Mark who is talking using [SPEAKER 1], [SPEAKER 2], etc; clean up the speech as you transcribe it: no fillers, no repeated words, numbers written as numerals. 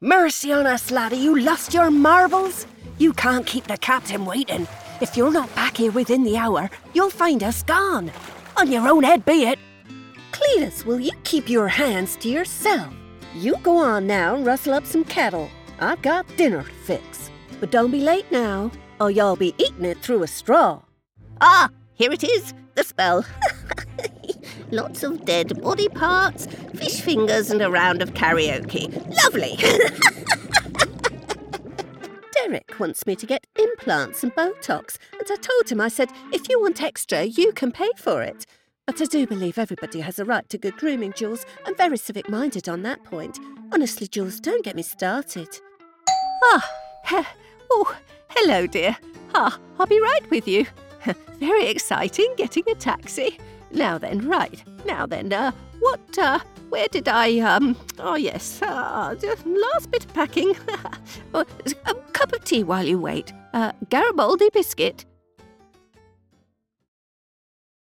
[SPEAKER 1] Mercy on us, laddie, you lost your marbles? You can't keep the captain waiting. If you're not back here within the hour, you'll find us gone. On your own head be it. Cletus, will you keep your hands to yourself? You go on now and rustle up some kettle. I've got dinner to fix. But don't be late now, or you'll be eating it through a straw.
[SPEAKER 2] Ah, here it is, the spell. Lots of dead body parts, fish fingers and a round of karaoke. Lovely!
[SPEAKER 1] Derek wants me to get implants and Botox, and I told him, I said, if you want extra, you can pay for it. But I do believe everybody has a right to good grooming, Jules. I'm very civic-minded on that point. Honestly, Jules, don't get me started.
[SPEAKER 3] Hello, dear. I'll be right with you. Very exciting, getting a taxi. Now then, where did I, just last bit of packing. A cup of tea while you wait. Garibaldi biscuit.